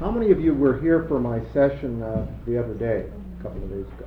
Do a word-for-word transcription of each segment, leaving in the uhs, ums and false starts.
How many of you were here for my session uh, the other day, a couple of days ago?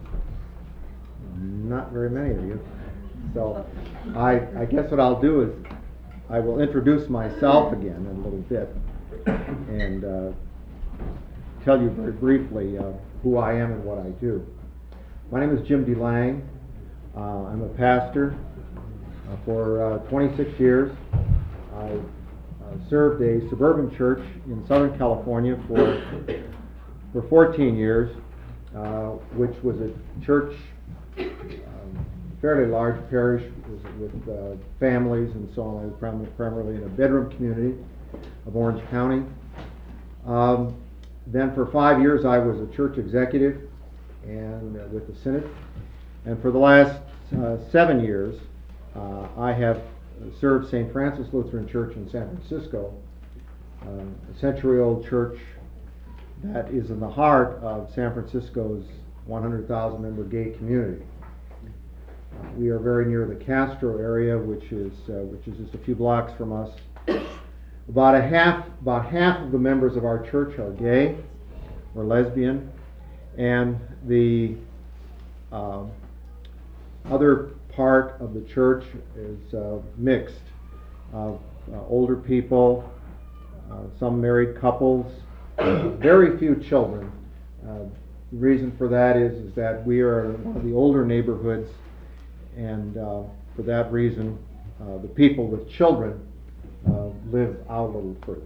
Not very many of you. So I, I guess what I'll do is I will introduce myself again in a little bit and uh, tell you very briefly uh, who I am and what I do. My name is Jim DeLang. Uh, I'm a pastor uh, for uh, twenty-six years. I uh, served a suburban church in Southern California for for fourteen years, uh, which was a church, um, fairly large parish with, with uh, families and so on. I was prim- primarily in a bedroom community of Orange County. Um, then for five years I was a church executive and uh, with the Synod. And for the last uh, seven years uh, I have served Saint Francis Lutheran Church in San Francisco, uh, a century-old church that is in the heart of San Francisco's one hundred thousand member gay community. Uh, we are very near the Castro area, which is uh, which is just a few blocks from us. About a half, about half of the members of our church are gay or lesbian, and the uh, other part of the church is uh, mixed of uh, older people, uh, some married couples, uh, very few children. Uh, the reason for that is, is that we are one of the older neighborhoods, and uh, for that reason uh, the people with children uh, live out a little further.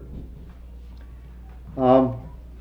Um,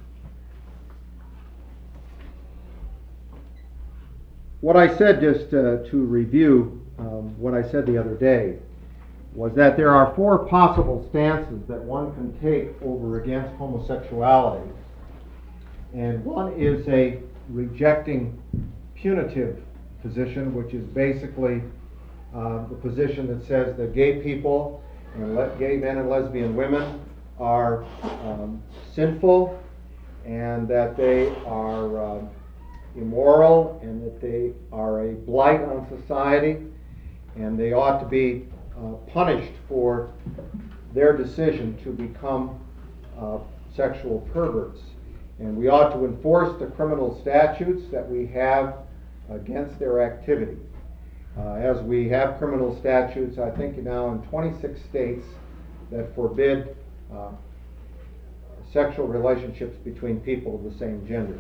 What I said, just uh, to review um, what I said the other day, was that there are four possible stances that one can take over against homosexuality. And one is a rejecting punitive position, which is basically uh, the position that says that gay people and le- gay men and lesbian women are um, sinful, and that they are uh, immoral, and that they are a blight on society, and they ought to be uh, punished for their decision to become uh, sexual perverts. And we ought to enforce the criminal statutes that we have against their activity. Uh, as we have criminal statutes, I think now in twenty-six states that forbid uh, sexual relationships between people of the same gender.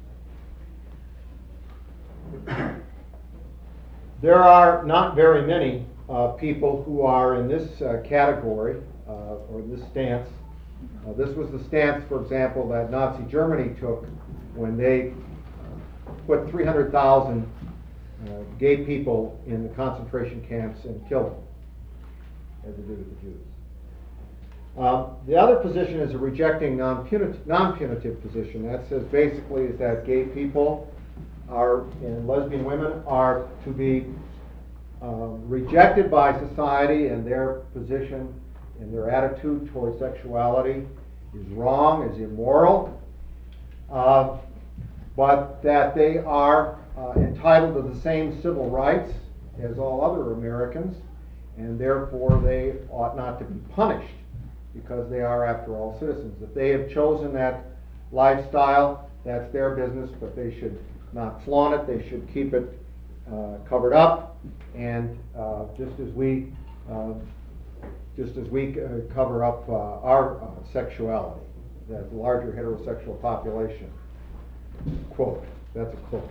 There are not very many uh, people who are in this uh, category uh, or this stance. Uh, this was the stance, for example, that Nazi Germany took when they uh, put three hundred thousand uh, gay people in the concentration camps and killed them, as they did with the Jews. Uh, the other position is a rejecting non-punitive, non-punitive position. That says basically is that gay people are, and lesbian women are to be um, rejected by society, and their position and their attitude towards sexuality is wrong, is immoral, uh, but that they are uh, entitled to the same civil rights as all other Americans, and therefore they ought not to be punished because they are, after all, citizens. If they have chosen that lifestyle, that's their business, but they should not flaunt it. They should keep it uh, covered up, and uh, just as we uh, just as we uh, cover up uh, our uh, sexuality, the larger heterosexual population. Quote. That's a quote.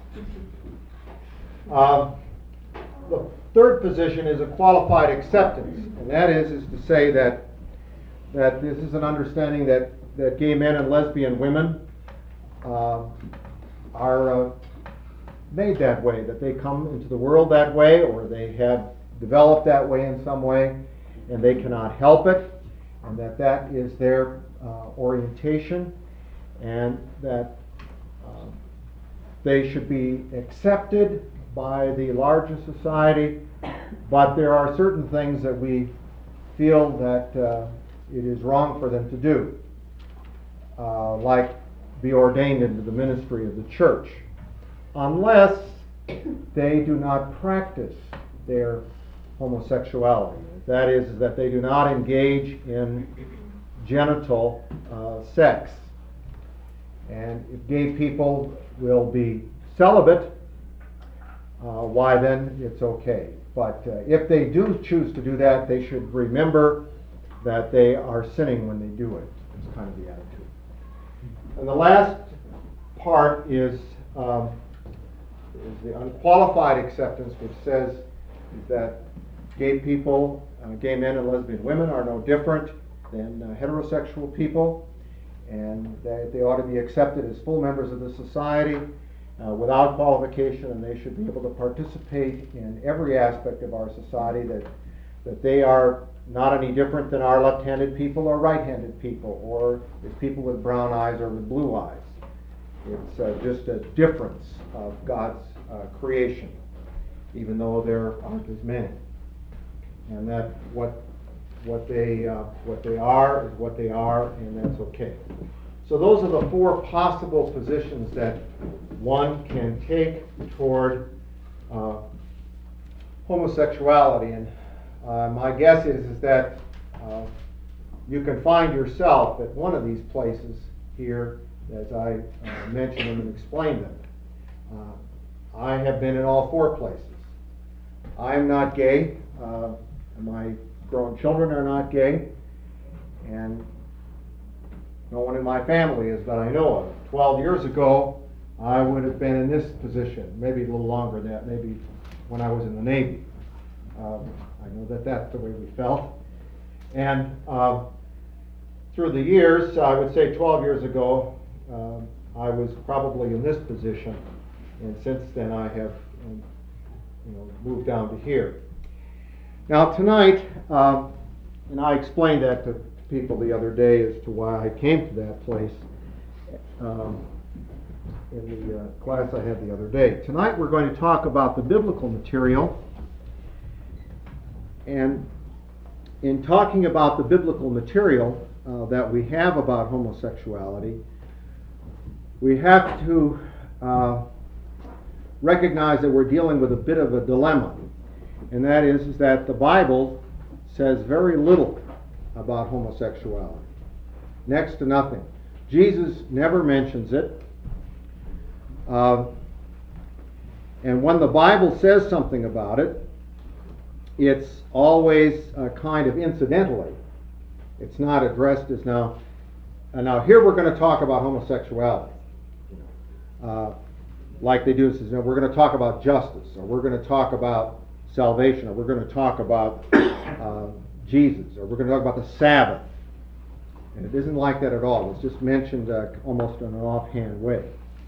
Um, the third position is a qualified acceptance, and that is is to say that that this is an understanding that that gay men and lesbian women Uh, are uh, made that way, that they come into the world that way, or they have developed that way in some way, and they cannot help it, and that that is their uh, orientation, and that uh, they should be accepted by the larger society, but there are certain things that we feel that uh, it is wrong for them to do, uh, like be ordained into the ministry of the church, unless they do not practice their homosexuality. That is, that they do not engage in genital uh, sex. And if gay people will be celibate, uh, why then it's okay. But uh, if they do choose to do that, they should remember that they are sinning when they do it. It's kind of the attitude. And the last part is, um, is the unqualified acceptance, which says that gay people, uh, gay men and lesbian women are no different than uh, heterosexual people, and that they ought to be accepted as full members of the society uh, without qualification, and they should be able to participate in every aspect of our society, that, that they are not any different than our left-handed people or right-handed people, or as people with brown eyes or with blue eyes. It's uh, just a difference of God's uh, creation, even though there aren't as many. And that what what they uh, what they are is what they are, and that's okay. So those are the four possible positions that one can take toward uh, homosexuality. And uh, my guess is is that uh, you can find yourself at one of these places here, as I uh, mention them and explain them. Uh, I have been in all four places. I am not gay. Uh, my grown children are not gay, and no one in my family is that I know of. Twelve years ago, I would have been in this position, maybe a little longer than that, maybe when I was in the Navy. Um, I know that that's the way we felt. And uh, through the years, I would say twelve years ago, uh, I was probably in this position, and since then I have um, you know, moved down to here. Now tonight, uh, and I explained that to people the other day as to why I came to that place um, in the uh, class I had the other day. Tonight we're going to talk about the biblical material, and in talking about the biblical material uh, that we have about homosexuality, we have to uh, recognize that we're dealing with a bit of a dilemma. And that is, is that the Bible says very little about homosexuality. Next to nothing. Jesus never mentions it. Uh, and when the Bible says something about it, it's always uh, kind of incidentally. It's not addressed as now. And now here we're going to talk about homosexuality. Uh, like they do, says, you know, we're going to talk about justice, or we're going to talk about salvation, or we're going to talk about uh, Jesus, or we're going to talk about the Sabbath. And it isn't like that at all. It's just mentioned uh, almost in an offhand way.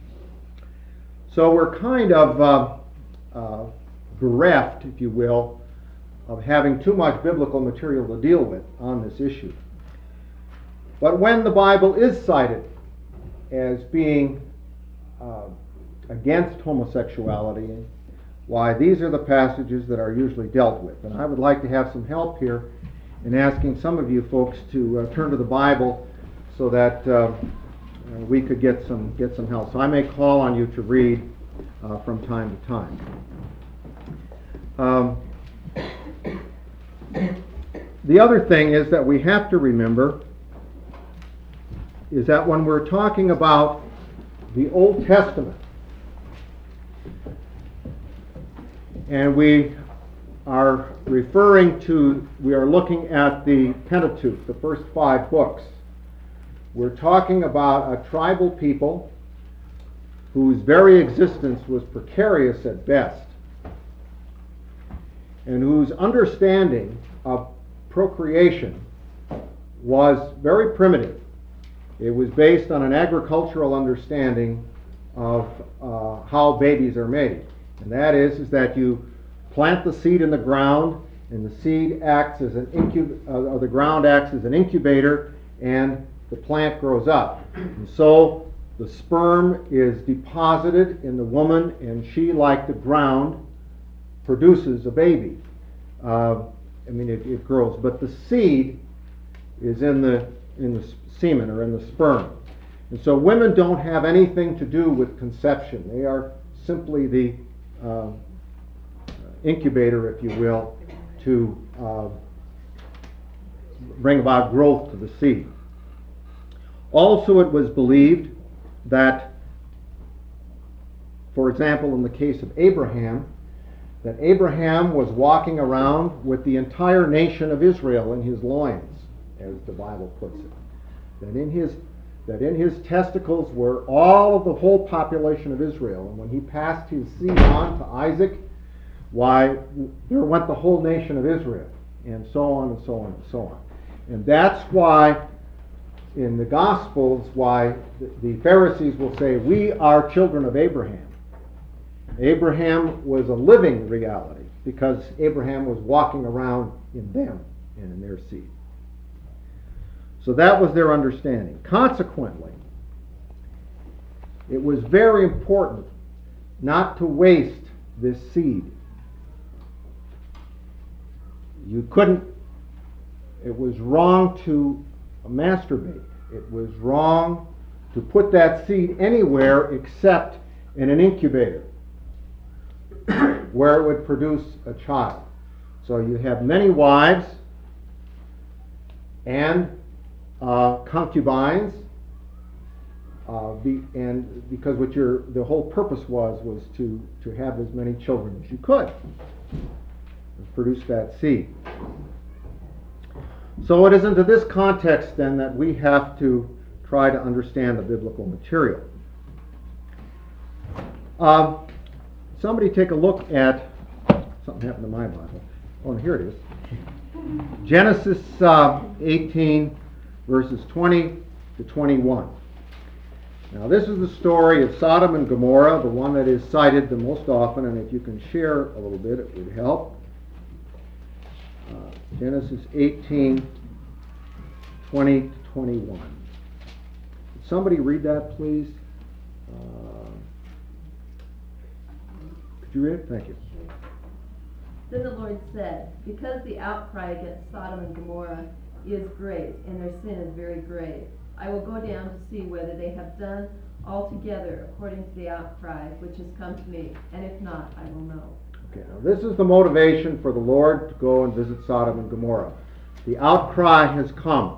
So we're kind of uh, uh, bereft, if you will, of having too much biblical material to deal with on this issue. But when the Bible is cited as being uh, against homosexuality, why, these are the passages that are usually dealt with. And I would like to have some help here in asking some of you folks to uh, turn to the Bible so that uh, we could get some get some help. So I may call on you to read uh, from time to time. Um, the other thing is that we have to remember is that when we're talking about the Old Testament, and we are referring to, we are looking at the Pentateuch, the first five books. We're talking about a tribal people whose very existence was precarious at best, and whose understanding of procreation was very primitive. It was based on an agricultural understanding of uh, how babies are made. And that is, is that you plant the seed in the ground, and the seed acts as an incub- uh, or the ground acts as an incubator, and the plant grows up. And so the sperm is deposited in the woman, and she, like the ground, produces a baby. Uh, I mean, it, it grows, but the seed is in the in the semen or in the sperm. And so women don't have anything to do with conception. They are simply the uh, incubator, if you will, to uh, bring about growth to the seed. Also, it was believed that, for example, in the case of Abraham, that Abraham was walking around with the entire nation of Israel in his loins, as the Bible puts it. That in his that in his testicles were all of the whole population of Israel. And when he passed his seed on to Isaac, why, there went the whole nation of Israel, and so on and so on and so on. And that's why in the Gospels, why the Pharisees will say, we are children of Abraham. Abraham was a living reality because Abraham was walking around in them and in their seed. So that was their understanding. Consequently, it was very important not to waste this seed. You couldn't, it was wrong to masturbate. It was wrong to put that seed anywhere except in an incubator where it would produce a child. So you have many wives and uh, concubines, uh, be, and because what your the whole purpose was was to to have as many children as you could and produce that seed. So it is into this context then that we have to try to understand the biblical material. Um, somebody take a look at, something happened to my Bible. Oh, here it is. Genesis uh, eighteen, verses twenty to twenty-one. Now this is the story of Sodom and Gomorrah, the one that is cited the most often, and if you can share a little bit, it would help. Uh, Genesis eighteen, twenty to twenty-one. Could somebody read that, please? Uh, could you read it? Thank you. Then the Lord said, because the outcry against Sodom and Gomorrah is great, and their sin is very grave, I will go down to see whether they have done altogether according to the outcry which has come to me, and if not, I will know. Okay, now this is the motivation for the Lord to go and visit Sodom and Gomorrah. The outcry has come.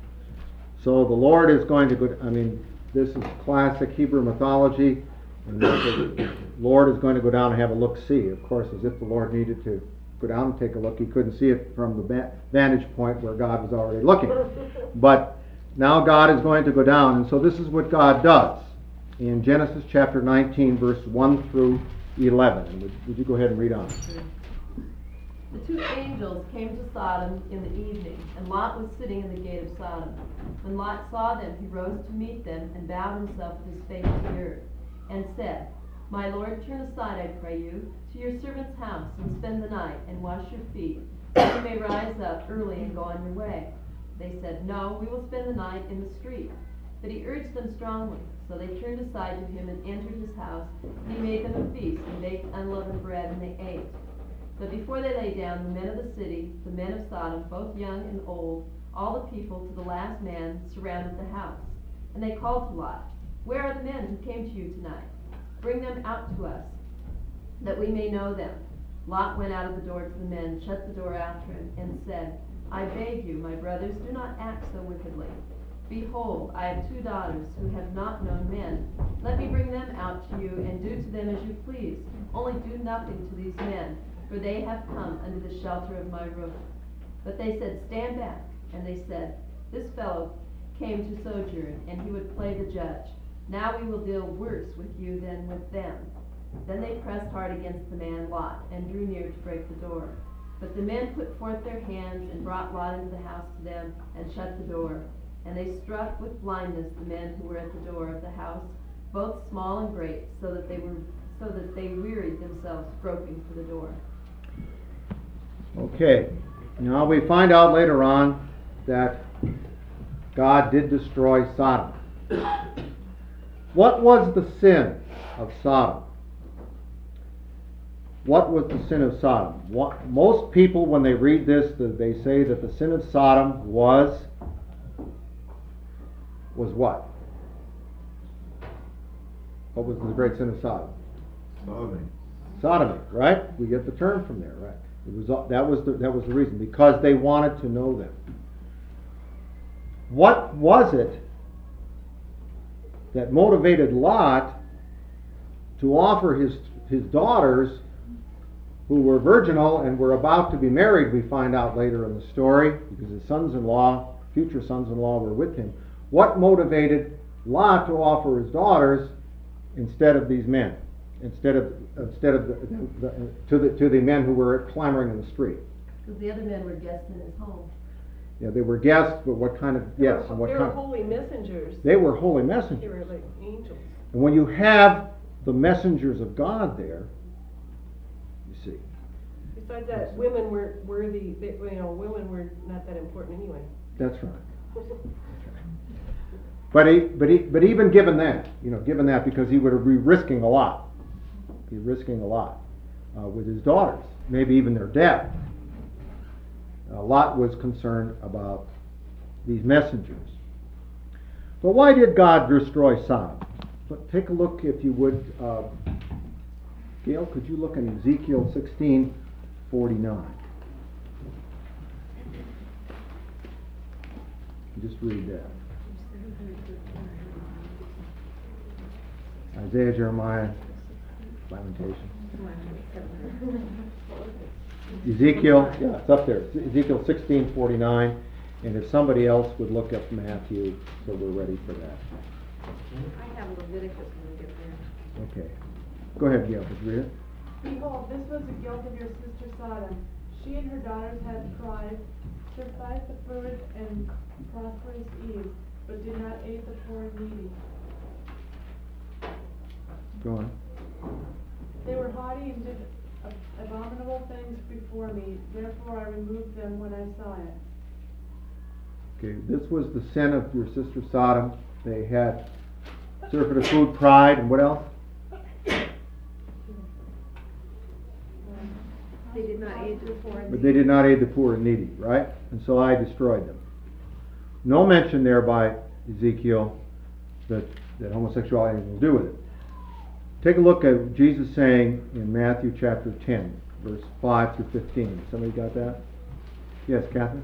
So the Lord is going to go, I mean, this is classic Hebrew mythology, and the Lord is going to go down and have a look-see. Of course, as if the Lord needed to go down and take a look. He couldn't see it from the vantage point where God was already looking. But now God is going to go down, and so this is what God does. In Genesis chapter nineteen, verse one through eleven. And would, would you go ahead and read on? The two angels came to Sodom in the evening, and Lot was sitting in the gate of Sodom. When Lot saw them, he rose to meet them and bowed himself with his face to the earth, and said, My Lord, turn aside, I pray you, to your servant's house, and spend the night, and wash your feet, that you may rise up early and go on your way. They said, No, we will spend the night in the street. But he urged them strongly. So they turned aside to him and entered his house, and he made them a feast, and baked unleavened bread, and they ate. But before they lay down, the men of the city, the men of Sodom, both young and old, all the people to the last man, surrounded the house. And they called to Lot, Where are the men who came to you tonight? Bring them out to us, that we may know them. Lot went out of the door to the men, shut the door after him, and said, I beg you, my brothers, do not act so wickedly. Behold, I have two daughters who have not known men. Let me bring them out to you, and do to them as you please. Only do nothing to these men, for they have come under the shelter of my roof. But they said, Stand back. And they said, This fellow came to sojourn, and he would play the judge. Now we will deal worse with you than with them. Then they pressed hard against the man Lot, and drew near to break the door. But the men put forth their hands, and brought Lot into the house to them, and shut the door. And they struck with blindness the men who were at the door of the house, both small and great, so that they were so that they wearied themselves groping for the door. Okay. Now we find out later on that God did destroy Sodom. What was the sin of Sodom? What was the sin of Sodom? What, most people, when they read this, they say that the sin of Sodom was was what? What was the great sin of Sodom? Sodomy. Sodomy, right? We get the term from there, right? It was that was the that was the reason, because they wanted to know them. What was it that motivated Lot to offer his, his daughters, who were virginal and were about to be married, we find out later in the story, because his sons-in-law, future sons-in-law, were with him. What motivated Lot to offer his daughters instead of these men, instead of instead of the, the, to the to the men who were clamoring in the street? Because the other men were guests in his home. Yeah, they were guests, but what kind of They yes, were- and what They kind? were holy messengers. They were holy They messengers. were like angels. And when you have the messengers of God there, you see. Besides that, women weren't worthy, they, you know, women were not that important anyway. That's right. But he, but he, but even given that, you know, given that, because he would be risking a lot, be risking a lot uh, with his daughters, maybe even their death. Uh, Lot was concerned about these messengers. But why did God destroy Sodom? But take a look, if you would, uh, Gail. Could you look in Ezekiel sixteen forty-nine? Just read that. Isaiah, Jeremiah, Lamentation. Ezekiel, yeah, it's up there. Ezekiel sixteen forty-nine, and if somebody else would look up Matthew, so we're ready for that. I have Leviticus when we get there. Okay. Go ahead, Gail, would you read it? Behold, this was the guilt of your sister Sodom. She and her daughters had pride, surprised the furred and prosperous ease, but did not aid the poor and needy. Go on. They were haughty and did ab- abominable things before me, therefore I removed them when I saw it. Okay, this was the sin of your sister Sodom. They had surfeit of food, pride, and what else? They did not aid the poor and But they did not aid the poor and needy, right? And so I destroyed them. No mention there by Ezekiel that, that homosexuality has anything to do with it. Take a look at Jesus saying in Matthew chapter ten, verse five through fifteen. Somebody got that? Yes, Catherine?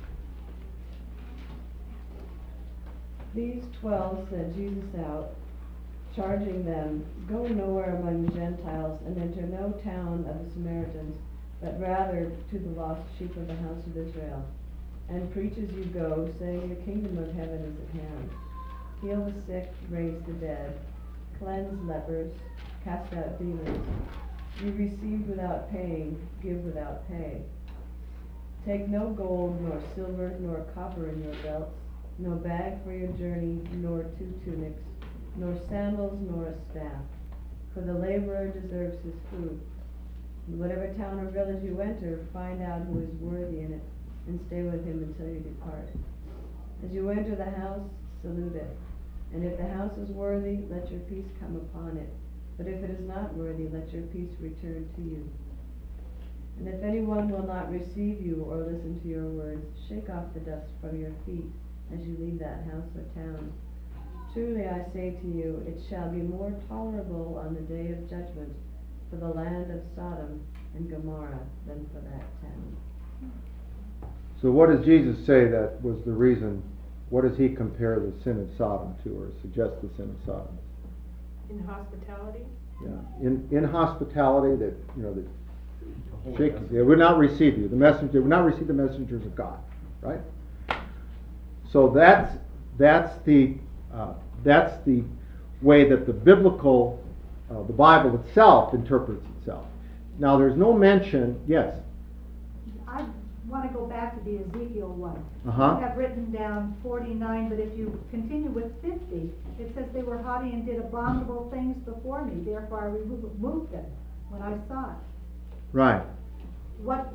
These twelve sent Jesus out, charging them, Go nowhere among the Gentiles, and enter no town of the Samaritans, but rather to the lost sheep of the house of Israel. And preach as you go, saying, Your kingdom of heaven is at hand. Heal the sick, raise the dead, cleanse lepers, cast out demons. You receive without paying, give without pay. Take no gold, nor silver, nor copper in your belts, no bag for your journey, nor two tunics, nor sandals, nor a staff. For the laborer deserves his food. In whatever town or village you enter, find out who is worthy in it, and stay with him until you depart. As you enter the house, salute it. And if the house is worthy, let your peace come upon it. But if it is not worthy, let your peace return to you. And if anyone will not receive you or listen to your words, shake off the dust from your feet as you leave that house or town. Truly I say to you, it shall be more tolerable on the day of judgment for the land of Sodom and Gomorrah than for that town. So what does Jesus say that was the reason? What does he compare the sin of Sodom to, or suggest the sin of Sodom? In hospitality? Yeah, in in hospitality, that you know that shake, they would not receive you. The messenger they would not receive the messengers of God, right? So that's that's the uh, that's the way that the biblical, uh, the Bible itself interprets itself. Now, there's no mention. Yes. I want to go back to the Ezekiel one. Uh-huh. I have written down forty-nine, but if you continue with fifty, it says they were haughty and did abominable things before me, therefore I removed them when I saw it. Right. What,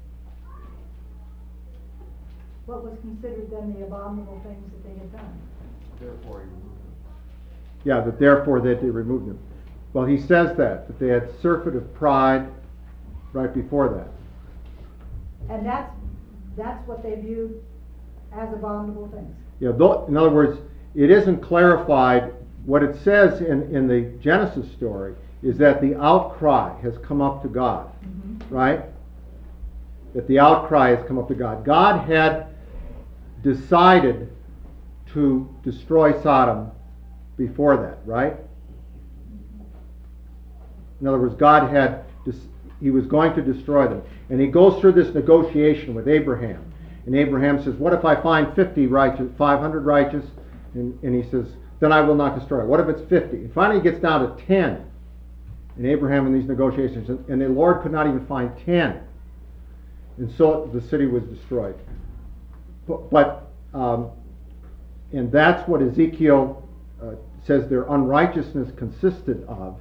what was considered then the abominable things that they had done? Therefore, he removed them. Yeah, that therefore that they removed them. Well, he says that that they had surfeit of pride right before that. And that's, that's what they viewed as abominable things. Yeah, though, in other words, it isn't clarified. What it says in, in the Genesis story is that the outcry has come up to God, Mm-hmm. right? That the outcry has come up to God. God had decided to destroy Sodom before that, right? In other words, God had, dis- he was going to destroy them. And he goes through this negotiation with Abraham. And Abraham says, what if I find fifty righteous, five hundred righteous? And, and he says, then I will not destroy it. What if it's fifty? And finally he gets down to ten. And Abraham in these negotiations, and the Lord could not even find ten. And so the city was destroyed. But, but um, and that's what Ezekiel uh, says their unrighteousness consisted of,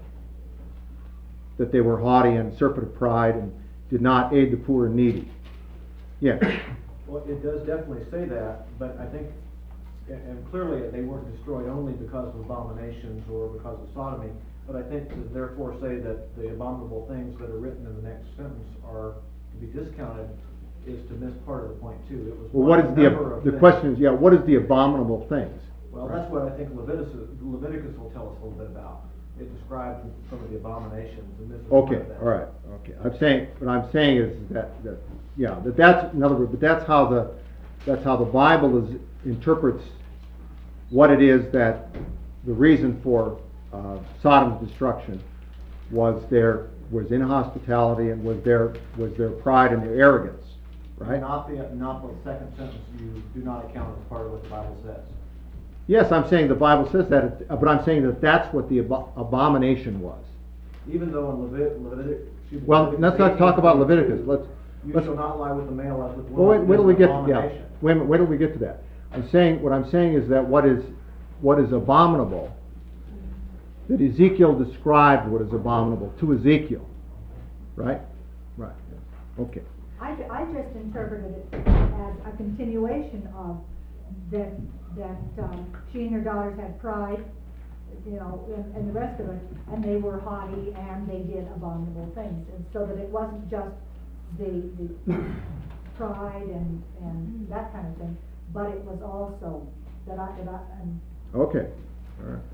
that they were haughty and serpent of pride and did not aid the poor and needy. Yeah. Well, it does definitely say that, but I think, and and clearly they weren't destroyed only because of abominations or because of sodomy, but I think to therefore say that the abominable things that are written in the next sentence are to be discounted is to miss part of the point too. It was Well, what one is the, number of the things. question is, yeah, what is the abominable things? Well, that's what I think Leviticus, Leviticus will tell us a little bit about. It describes some of the abominations, and this is one Okay, of them. all right, okay. I'm saying, what I'm saying is that, that, yeah, that that's, in other words, but that's how the, that's how the Bible is, interprets what it is that the reason for uh, Sodom's destruction was their, was inhospitality and was their, was their pride and their arrogance, right? Not the, not the second sentence, you do not account as part of what the Bible says. Yes, I'm saying the Bible says that, but I'm saying that that's what the abo- abomination was. Even though in Levit- Leviticus. Well, let's not talk about Leviticus. Let's, You let's, shall not lie with the male as with the well, wait, woman. wait till we It is an get, yeah, abomination. wait a minute, wait till we get to that. I'm saying, what I'm saying is that what is, what is abominable, that Ezekiel described what is abominable to Ezekiel, right? Right, okay. I, ju- I just interpreted it as a continuation of that, that, um, she and her daughters had pride, you know, and, and the rest of it, and they were haughty and they did abominable things, and so that it wasn't just the, the pride and, and that kind of thing, but it was also that I, that I, and Okay, all right.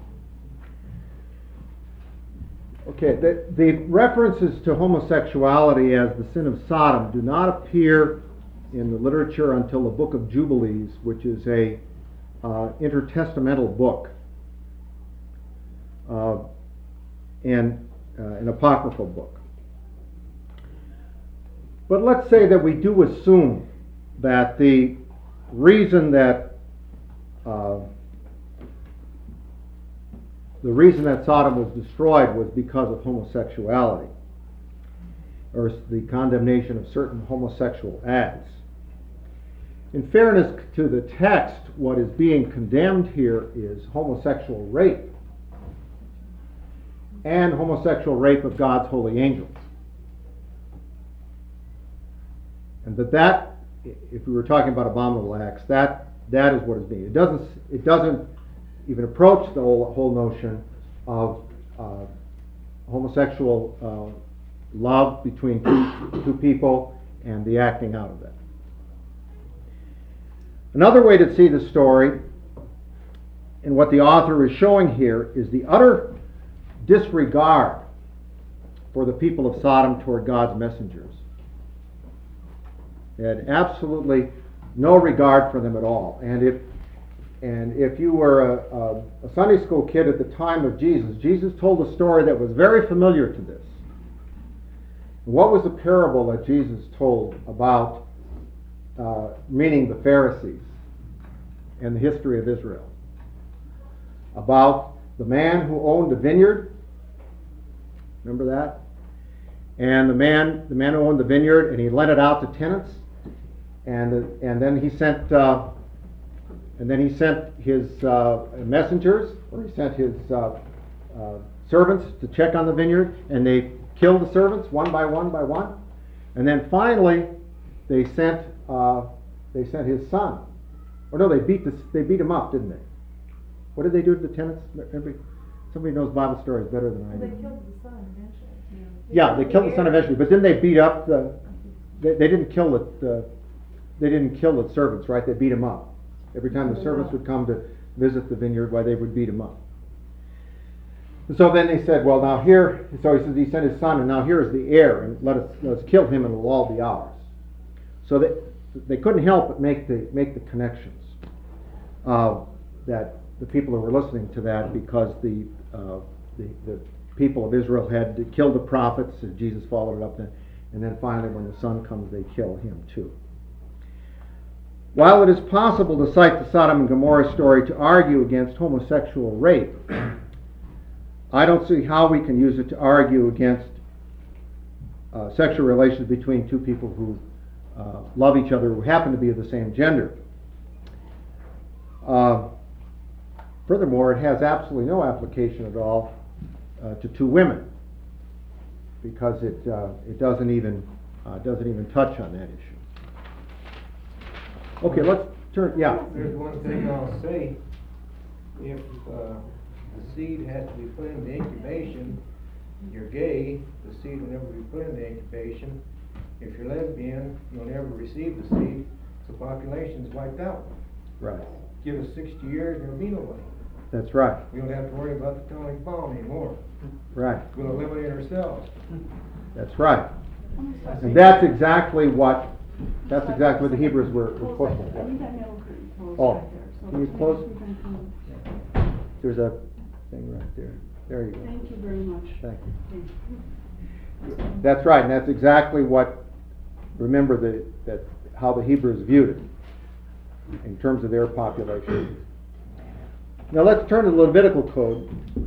Okay, the, the references to homosexuality as the sin of Sodom do not appear in the literature until the book of Jubilees, which is a uh, intertestamental book, uh, and uh, an apocryphal book. But let's say that we do assume that the reason that uh, the reason that Sodom was destroyed was because of homosexuality, or the condemnation of certain homosexual acts. In fairness to the text, what is being condemned here is homosexual rape, and homosexual rape of God's holy angels. And that that, if we were talking about abominable acts, that that is what is being. It doesn't. It doesn't even approach the whole, whole notion of uh, homosexual uh, love between two, two people and the acting out of that. Another way to see the story, and what the author is showing here, is the utter disregard for the people of Sodom toward God's messengers. They had absolutely no regard for them at all. And if and if you were a, a, a Sunday school kid at the time of Jesus, Jesus told a story that was very familiar to this. What was the parable that Jesus told about, uh, meaning the Pharisees and the history of Israel? About the man who owned a vineyard. Remember that? And the man, the man who owned the vineyard, and he lent it out to tenants, and uh, and then he sent, uh, and then he sent his uh, messengers, or he sent his uh, uh, servants to check on the vineyard, and they killed the servants one by one by one, and then finally they sent uh, they sent his son, or no, they beat the, they beat him up, didn't they? What did they do to the tenants? Everybody, somebody knows Bible stories better than I do. They killed the son eventually. Yeah, they killed the son eventually, but then they beat up the. They, they didn't kill the, the. They didn't kill the servants, right? They beat him up. Every time the servants would come to visit the vineyard, why they would beat him up. And so then they said, well, now here. So he says he sent his son, and now here is the heir, and let us let us kill him, and it'll all be ours. So they they couldn't help but make the make the connections. Uh, that the people who were listening to that because the, uh, the, the people of Israel had killed the prophets, and Jesus followed it up, then, and then finally when the Son comes, they kill him too. While it is possible to cite the Sodom and Gomorrah story to argue against homosexual rape, I don't see how we can use it to argue against uh, sexual relations between two people who uh, love each other, who happen to be of the same gender. Uh, furthermore, it has absolutely no application at all uh, to two women, because it uh, it doesn't even uh, doesn't even touch on that issue. Okay, let's turn. Yeah. There's one thing I'll say. If uh, the seed has to be put in the incubation, you're gay, the seed will never be put in the incubation. If you're lesbian, you'll never receive the seed, so population's wiped out. Right. Give us sixty years and there'll be nobody. That's right. We don't have to worry about the atomic bomb anymore. Right. We'll eliminate ourselves. That's right. And that's exactly what that's exactly what the Hebrews were, were pushing I for. think that middle curtain closed Oh, right there, so can you maybe close? we can come- There's a thing right there. There you go. Thank you very much. Thank you. Thank you. That's right, and that's exactly what. Remember the, that how the Hebrews viewed it in terms of their population. Now let's turn to the Levitical code.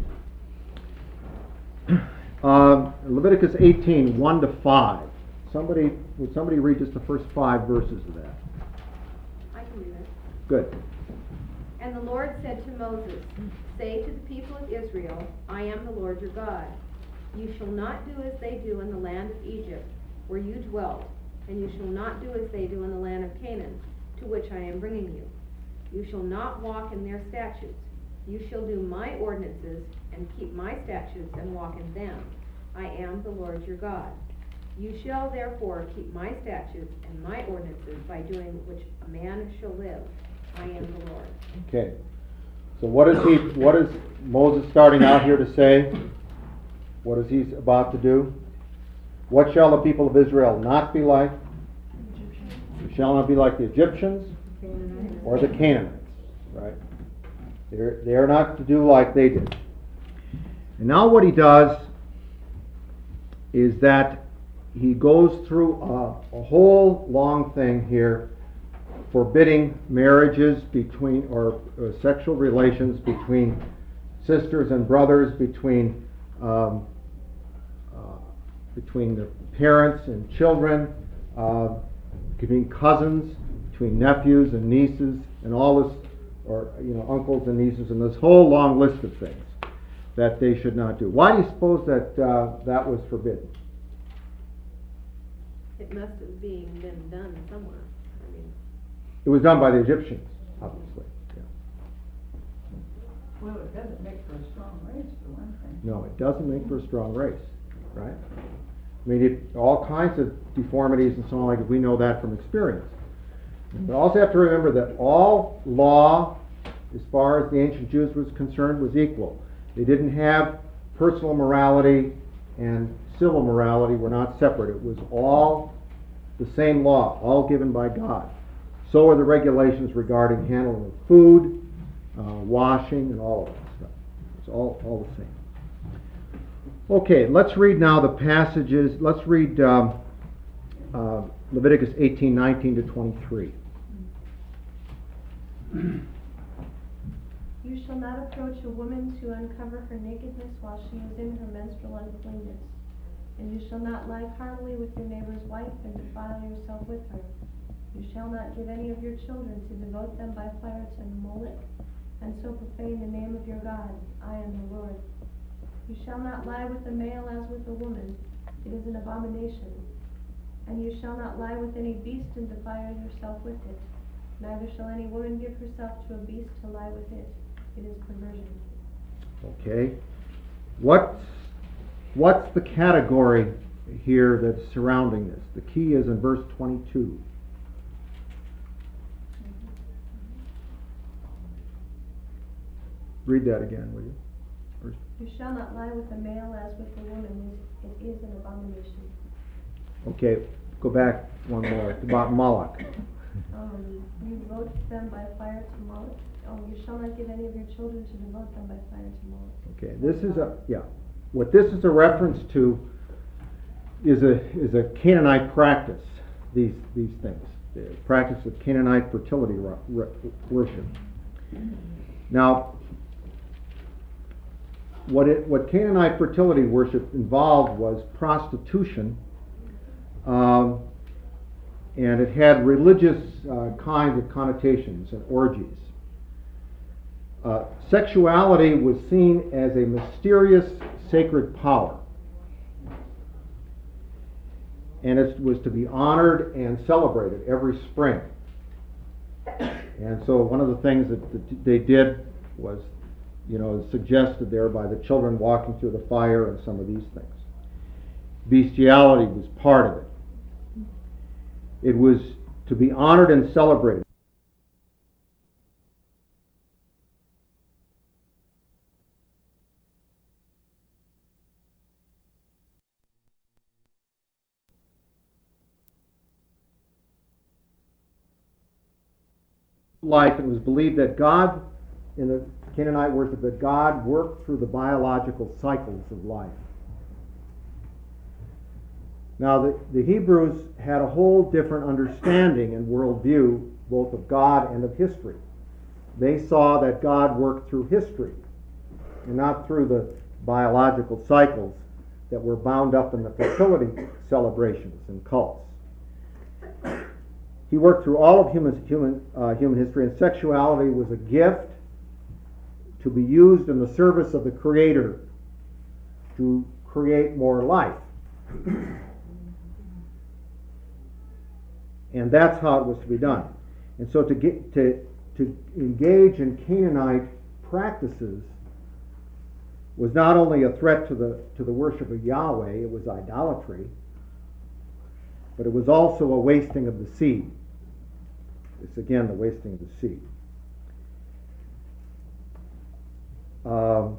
Uh, Leviticus eighteen, one to five. Somebody, would somebody read just the first five verses of that? I can do that. Good. And the Lord said to Moses, say to the people of Israel, I am the Lord your God. You shall not do as they do in the land of Egypt, where you dwelt, and you shall not do as they do in the land of Canaan, to which I am bringing you. You shall not walk in their statutes. You shall do my ordinances, and keep my statutes, and walk in them. I am the Lord your God. You shall therefore keep my statutes and my ordinances, by doing which a man shall live. I am the Lord. Okay. So what is he? What is Moses starting out here to say? What is he about to do? What shall the people of Israel not be like? They shall not be like the Egyptians or the Canaanites, right? They're, they're not to do like they did. And now what he does is that he goes through a, a whole long thing here forbidding marriages between, or, or sexual relations between sisters and brothers, between um, uh, between the parents and children, uh, between cousins, between nephews and nieces, and all this, or you know, uncles and nieces, and this whole long list of things that they should not do. Why do you suppose that uh, that was forbidden? It must have been, been done somewhere. I mean, It was done by the Egyptians, obviously. Yeah. Well, it doesn't make for a strong race, for one thing. No, it doesn't make for a strong race, right? I mean, it, all kinds of deformities and so on, like we know that from experience. But also have to remember that all law, as far as the ancient Jews was concerned, was equal. They didn't have personal morality and civil morality were not separate. It was all the same law, all given by God. So are the regulations regarding handling of food, uh, washing, and all of that stuff. It's all, all the same. Okay, let's read now the passages. Let's read um, uh, Leviticus eighteen, nineteen to twenty-three. You shall not approach a woman to uncover her nakedness while she is in her menstrual uncleanness. And you shall not lie carnally with your neighbor's wife and defile yourself with her. You shall not give any of your children to devote them by fire to Moloch, and so profane the name of your God. I am the Lord. You shall not lie with a male as with a woman. It is an abomination. And you shall not lie with any beast and defile yourself with it. Neither shall any woman give herself to a beast to lie with it. It is perversion. Okay. What's, what's the category here that's surrounding this? The key is in verse twenty-two. Read that again, will you? Verse- You shall not lie with a male as with a woman. It is an abomination. Okay, go back one more. It's about Moloch. Um, you devote them by fire to Moloch, oh, you shall not give any of your children to devote them by fire to Moloch. Okay, this is a, yeah, what this is a reference to is a, is a Canaanite practice, these, these things. The practice of Canaanite fertility ro- ro- worship. Now, what it, what Canaanite fertility worship involved was prostitution, um, and it had religious uh, kinds of connotations and orgies. Uh, sexuality was seen as a mysterious sacred power, and it was to be honored and celebrated every spring. And so one of the things that, that they did was, you know, suggested there by the children walking through the fire and some of these things. Bestiality was part of it. It was to be honored and celebrated. Life, it was believed that God, in the Canaanite worship, that God worked through the biological cycles of life. Now, the, the Hebrews had a whole different understanding and worldview, both of God and of history. They saw that God worked through history, and not through the biological cycles that were bound up in the fertility celebrations and cults. He worked through all of human, human, uh, human history, and sexuality was a gift to be used in the service of the Creator to create more life. And that's how it was to be done. And so to get to to engage in Canaanite practices was not only a threat to the to the worship of Yahweh, it was idolatry, but it was also a wasting of the seed. It's again the wasting of the seed. Um,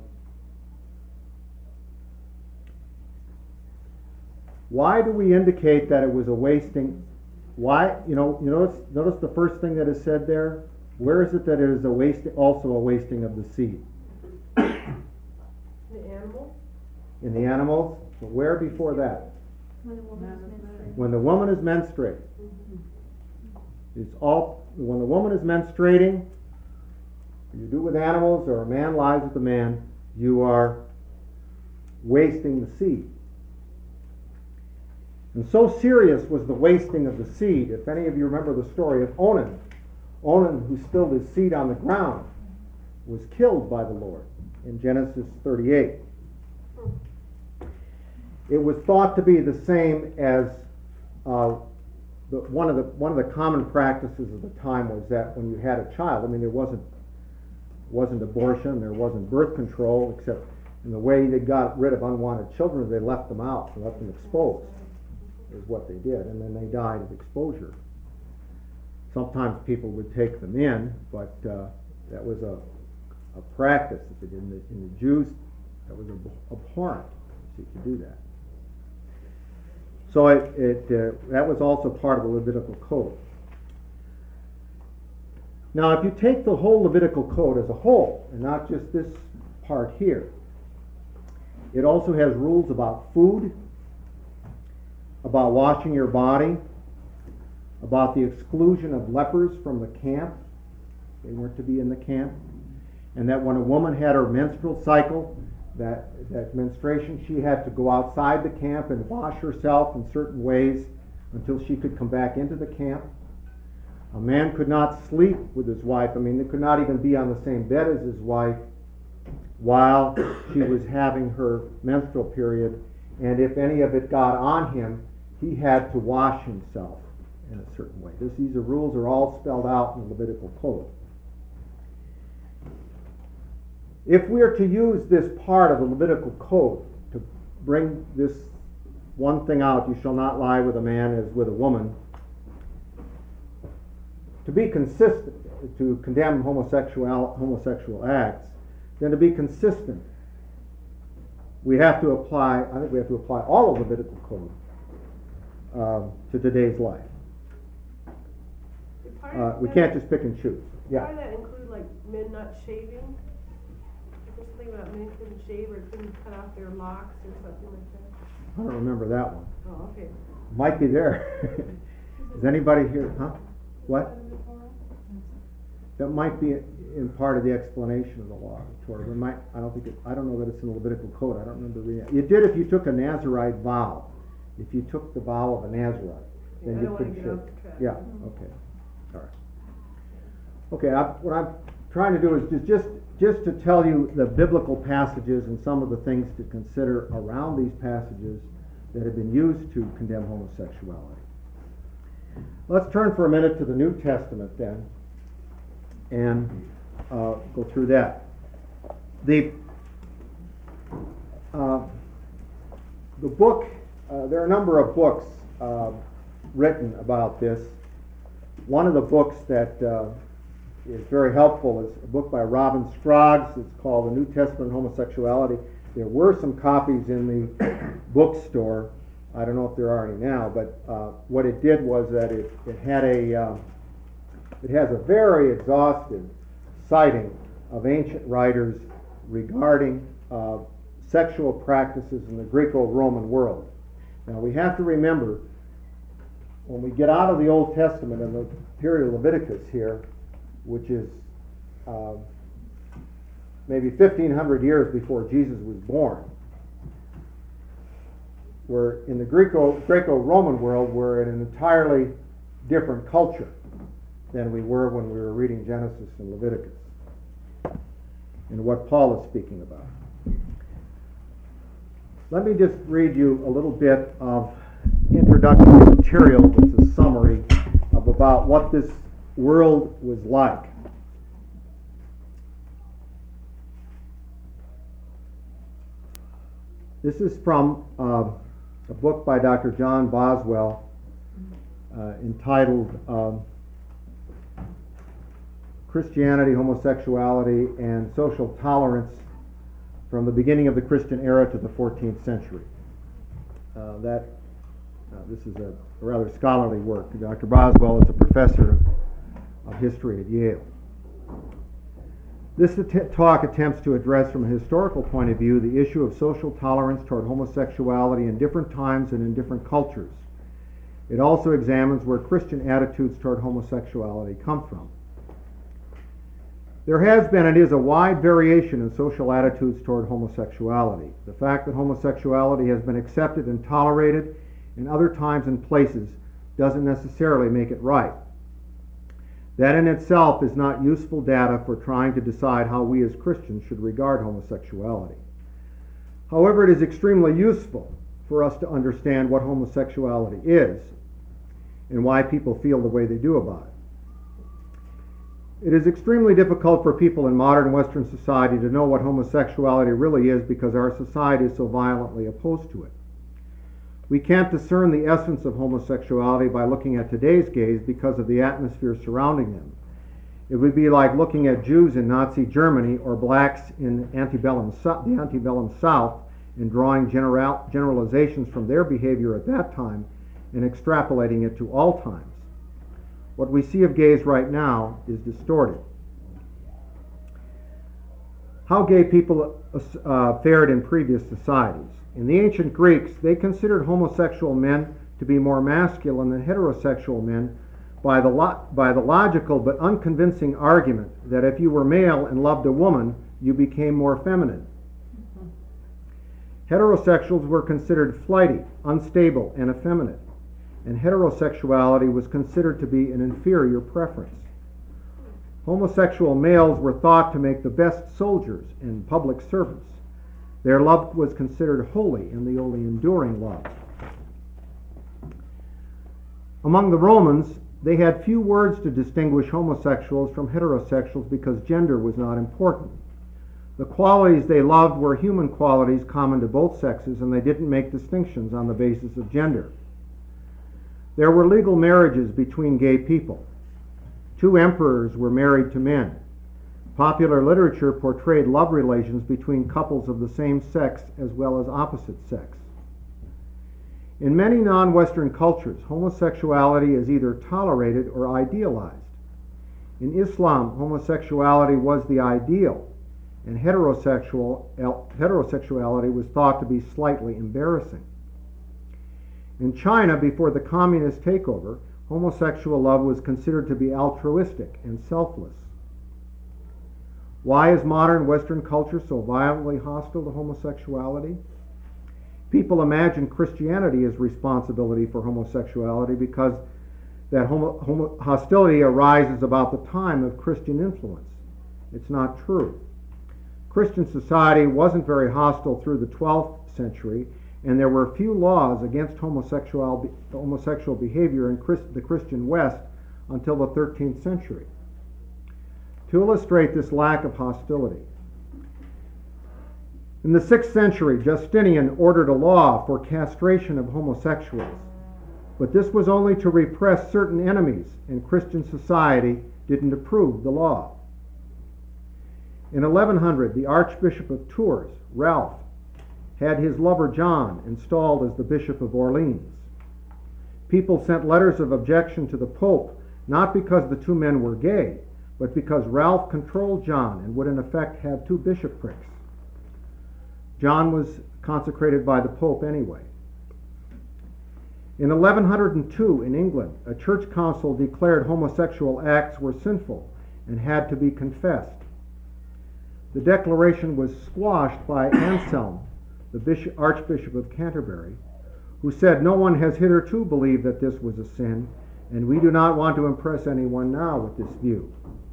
why do we indicate that it was a wasting? Why, you know, you notice, notice the first thing that is said there? Where is it that it is a waste, also a wasting of the seed? The animal? In the animals? But where before that? When the woman is menstruating. When the woman is menstruating. It's all, when the woman is menstruating, you do it with animals or a man lies with a man, you are wasting the seed. And so serious was the wasting of the seed, if any of you remember the story of Onan. Onan, who spilled his seed on the ground, was killed by the Lord in Genesis thirty-eight. It was thought to be the same as uh, the, one of the one of the common practices of the time was that when you had a child, I mean there wasn't wasn't abortion, there wasn't birth control, except in the way they got rid of unwanted children, they left them out and left them exposed, is what they did, and then they died of exposure. Sometimes people would take them in, but uh, that was a, a practice that they did. In the, in the Jews, that was abhorrent to do that. So it, it uh, that was also part of the Levitical code. Now, if you take the whole Levitical code as a whole, and not just this part here, it also has rules about food, about washing your body, about the exclusion of lepers from the camp. They weren't to be in the camp. And that when a woman had her menstrual cycle, that, that menstruation, she had to go outside the camp and wash herself in certain ways until she could come back into the camp. A man could not sleep with his wife. I mean, they could not even be on the same bed as his wife while she was having her menstrual period. And if any of it got on him, he had to wash himself in a certain way. This, these are rules are all spelled out in the Levitical code. If we are to use this part of the Levitical code to bring this one thing out, you shall not lie with a man as with a woman, to be consistent, to condemn homosexual, homosexual acts, then to be consistent, we have to apply, I think we have to apply all of the Levitical code um, to today's life. Uh, we can't just pick and choose. Yeah. Does that include like men not shaving? There's something about men couldn't shave or couldn't cut off their locks or something like that. I don't remember that one. Oh, okay. Might be there. Is anybody here, huh? What? That might be in part of the explanation of the law, Torah. It might, I don't think it, I don't know that it's in the Levitical code. I don't remember reading it. You did if you took a Nazirite vow. If you took the vow of a Nazirite, Yeah, then I you don't wanna could get shave. off the track. Yeah, okay, all right. Okay, I, what I'm trying to do is just, just, just to tell you the biblical passages and some of the things to consider around these passages that have been used to condemn homosexuality. Let's turn for a minute to the New Testament then, and uh, go through that. The uh, the book, uh, there are a number of books uh, written about this. One of the books that uh, is very helpful is a book by Robin Scroggs. It's called The New Testament and Homosexuality. There were some copies in the bookstore. I don't know if there are any now, but uh, what it did was that it, it had a uh, it has a very exhaustive citing of ancient writers regarding uh, sexual practices in the Greco-Roman world. Now we have to remember, when we get out of the Old Testament and the period of Leviticus here, which is uh, maybe fifteen hundred years before Jesus was born, we're in the Greco, Greco-Roman world, we're in an entirely different culture than we were when we were reading Genesis and Leviticus, and what Paul is speaking about. Let me just read you a little bit of introductory material. It's a summary of about what this world was like. This is from uh, a book by Doctor John Boswell uh, entitled um, Christianity, Homosexuality, and Social Tolerance from the Beginning of the Christian Era to the fourteenth Century. Uh, that uh, this is a rather scholarly work. Doctor Boswell is a professor of, of history at Yale. This att- talk attempts to address from a historical point of view the issue of social tolerance toward homosexuality in different times and in different cultures. It also examines where Christian attitudes toward homosexuality come from. There has been and is a wide variation in social attitudes toward homosexuality. The fact that homosexuality has been accepted and tolerated in other times and places doesn't necessarily make it right. That in itself is not useful data for trying to decide how we as Christians should regard homosexuality. However, it is extremely useful for us to understand what homosexuality is and why people feel the way they do about it. It is extremely difficult for people in modern Western society to know what homosexuality really is because our society is so violently opposed to it. We can't discern the essence of homosexuality by looking at today's gays because of the atmosphere surrounding them. It would be like looking at Jews in Nazi Germany or blacks in antebellum, the antebellum South and drawing general, generalizations from their behavior at that time and extrapolating it to all times. What we see of gays right now is distorted. How gay people uh, fared in previous societies. In the ancient Greeks, they considered homosexual men to be more masculine than heterosexual men by the, lo- by the logical but unconvincing argument that if you were male and loved a woman, you became more feminine. Heterosexuals were considered flighty, unstable, and effeminate, and heterosexuality was considered to be an inferior preference. Homosexual males were thought to make the best soldiers and public servants. Their love was considered holy and the only enduring love. Among the Romans, they had few words to distinguish homosexuals from heterosexuals because gender was not important. The qualities they loved were human qualities common to both sexes, and they didn't make distinctions on the basis of gender. There were legal marriages between gay people. Two emperors were married to men. Popular literature portrayed love relations between couples of the same sex as well as opposite sex. In many non-Western cultures, homosexuality is either tolerated or idealized. In Islam, homosexuality was the ideal, and heterosexual, heterosexuality was thought to be slightly embarrassing. In China, before the communist takeover, homosexual love was considered to be altruistic and selfless. Why is modern Western culture so violently hostile to homosexuality? People imagine Christianity as responsibility for homosexuality because that homo, homo, hostility arises about the time of Christian influence. It's not true. Christian society wasn't very hostile through the twelfth century, and there were few laws against homosexual, homosexual behavior in Christ, the Christian West until the thirteenth century. To illustrate this lack of hostility, in the sixth century, Justinian ordered a law for castration of homosexuals, but this was only to repress certain enemies, and Christian society didn't approve the law. In eleven hundred, the Archbishop of Tours, Ralph, had his lover John installed as the Bishop of Orleans. People sent letters of objection to the Pope, not because the two men were gay, but because Ralph controlled John and would in effect have two bishoprics. John was consecrated by the Pope anyway. In eleven oh two, in England, a church council declared homosexual acts were sinful and had to be confessed. The declaration was squashed by Anselm, the Bishop, Archbishop of Canterbury, who said, "No one has hitherto believed that this was a sin, and we do not want to impress anyone now with this view."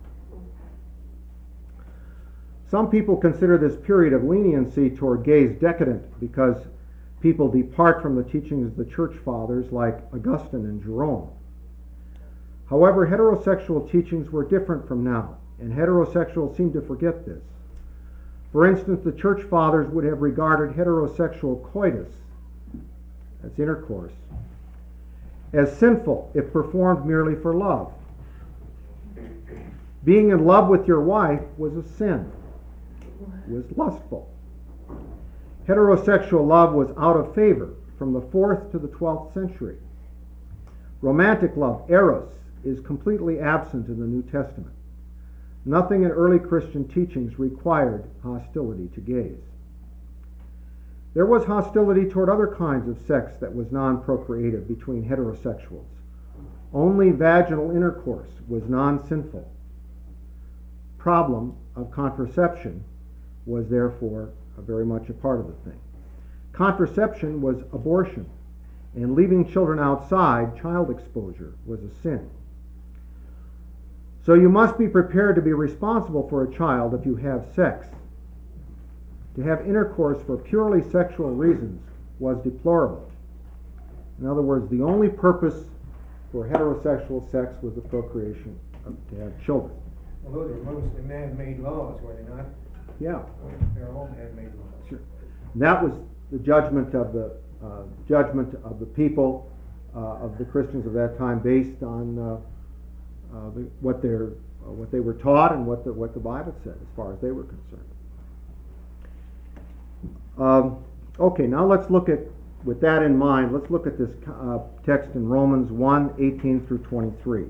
Some people consider this period of leniency toward gays decadent because people depart from the teachings of the church fathers like Augustine and Jerome. However, heterosexual teachings were different from now, and heterosexuals seem to forget this. For instance, the church fathers would have regarded heterosexual coitus, that's intercourse, as sinful if performed merely for love. Being in love with your wife was a sin, was lustful. Heterosexual love was out of favor from the fourth to the twelfth century. Romantic love, eros, is completely absent in the New Testament. Nothing in early Christian teachings required hostility to gays. There was hostility toward other kinds of sex that was non-procreative between heterosexuals. Only vaginal intercourse was non-sinful. Problem of contraception was therefore very much a part of the thing. Contraception was abortion, and leaving children outside, child exposure, was a sin. So you must be prepared to be responsible for a child if you have sex. To have intercourse for purely sexual reasons was deplorable. In other words, the only purpose for heterosexual sex was the procreation of, to have children. Well, those are mostly man-made laws, were they not? Yeah. They're all man-made laws. Sure. That was the judgment of the uh, judgment of the people uh, of the Christians of that time, based on uh, uh, the, what their uh, what they were taught and what the what the Bible said, as far as they were concerned. Um, okay, now let's look at, with that in mind, let's look at this uh, text in Romans one, eighteen through twenty-three.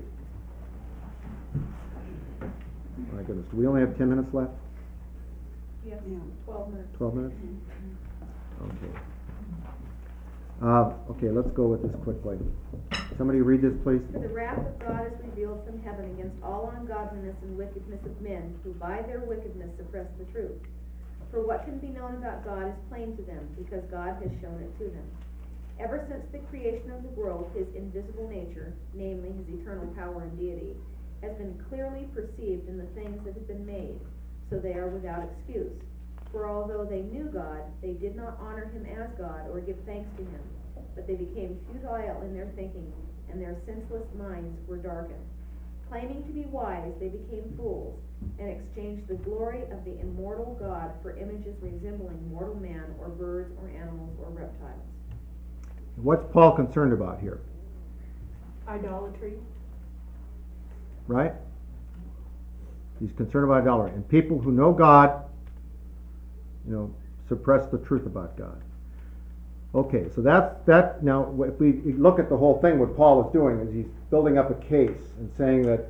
My goodness, do we only have ten minutes left? Yes, twelve minutes. Twelve minutes? Okay. Uh, okay, let's go with this quickly. Somebody read this, please. For the wrath of God is revealed from heaven against all ungodliness and wickedness of men, who by their wickedness suppress the truth. For what can be known about God is plain to them, because God has shown it to them. Ever since the creation of the world, his invisible nature, namely his eternal power and deity, has been clearly perceived in the things that have been made, so they are without excuse. For although they knew God, they did not honor him as God or give thanks to him, but they became futile in their thinking, and their senseless minds were darkened. Claiming to be wise, they became fools, and exchanged the glory of the immortal God for images resembling mortal man, or birds, or animals, or reptiles. What's Paul concerned about here? Idolatry. Right? He's concerned about idolatry. And people who know God, you know, suppress the truth about God. Okay, so that's that. Now, if we look at the whole thing, what Paul is doing is he's building up a case and saying that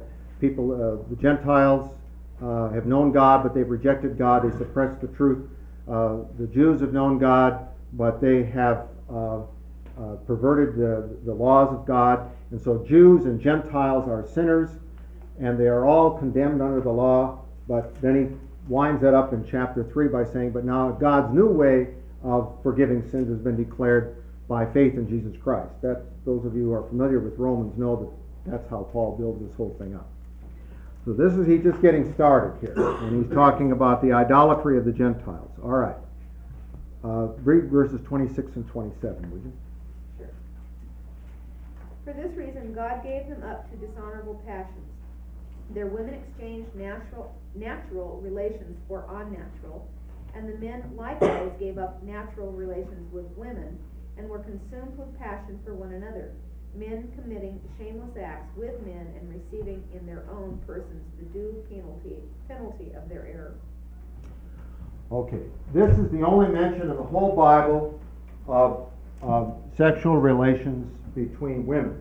people, uh, the Gentiles uh, have known God, but they've rejected God. They suppressed the truth. Uh, the Jews have known God, but they have uh, uh, perverted the, the laws of God. And so Jews and Gentiles are sinners, and they are all condemned under the law. But then he winds that up in chapter three by saying, but now God's new way of forgiving sins has been declared by faith in Jesus Christ. That, those of you who are familiar with Romans know that that's how Paul builds this whole thing up. So this is, he's just getting started here, and he's talking about the idolatry of the Gentiles. All right. Uh, read verses twenty-six and twenty-seven, would you? Sure. For this reason, God gave them up to dishonorable passions. Their women exchanged natural, natural relations for unnatural, and the men likewise gave up natural relations with women, and were consumed with passion for one another, men committing shameless acts with men and receiving in their own persons the due penalty, penalty of their error. Okay, this is the only mention in the whole Bible of, of sexual relations between women.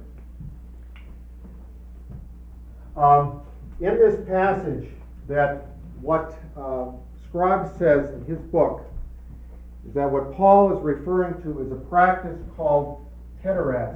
Um, in this passage, that what uh, Scroggs says in his book is that what Paul is referring to is a practice called pederasty.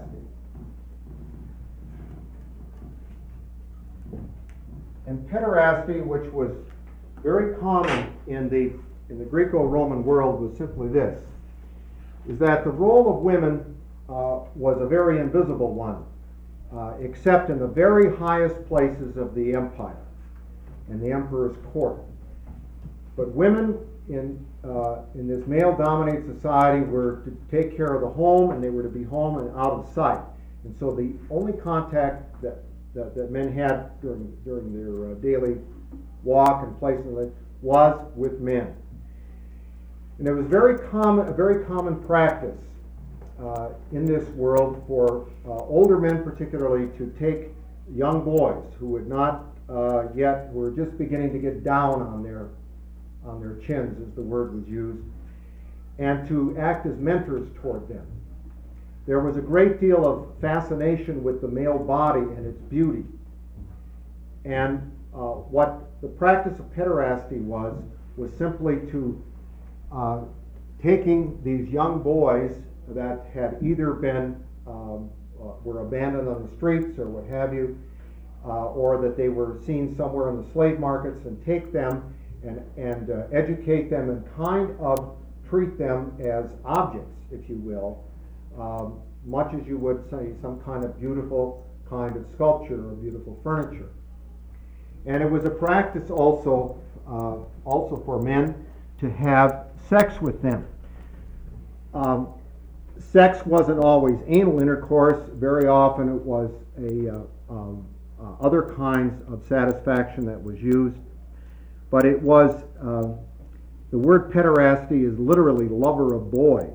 And pederasty, which was very common in the in the Greco-Roman world, was simply this, is that the role of women uh, was a very invisible one, uh, except in the very highest places of the empire, in the emperor's court. But women in uh, in this male-dominated society were to take care of the home, and they were to be home and out of sight. And so the only contact that that, that men had during during their uh, daily walk and place in life was with men. And it was very common, a very common practice uh, in this world for uh, older men, particularly, to take young boys who would not uh, yet, who were just beginning to get down on their on their chins, as the word was used, and to act as mentors toward them. There was a great deal of fascination with the male body and its beauty. And uh, what the practice of pederasty was, was simply to uh, taking these young boys that had either been, um, uh, were abandoned on the streets or what have you, uh, or that they were seen somewhere in the slave markets, and take them and, and uh, educate them and kind of treat them as objects, if you will, um, much as you would say some kind of beautiful kind of sculpture or beautiful furniture. And it was a practice also, uh, also for men to have sex with them. Um, sex wasn't always anal intercourse. Very often it was a uh, um, uh, other kinds of satisfaction that was used. But it was, uh, the word pederasty is literally lover of boys.